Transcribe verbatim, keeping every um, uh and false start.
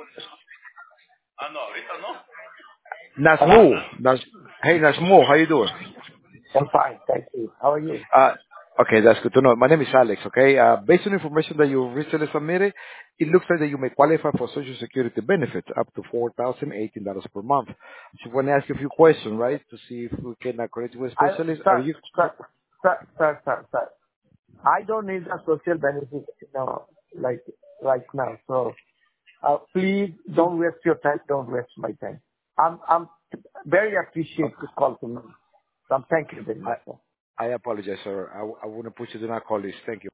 Hello? Nazmul. Naz, hey, Nazmul, how you doing? I'm fine, thank you. How are you? Uh, okay, that's good to know. My name is Alex, okay? Uh, based on information that you recently submitted, it looks like that you may qualify for Social Security benefits up to four thousand eighteen dollars per month. So I want to ask you a few questions, right, to see if we can uh, connect you with a I, specialist. Are sir, you... sir, sir, sir, sir, sir. I don't need the social benefits, you know, like right now. So uh, please don't waste your time. Don't waste my time. I'm I'm very appreciate this call to me. So thank you very I, much, sir. I apologize, sir. I, I want to put you do not call list. Thank you.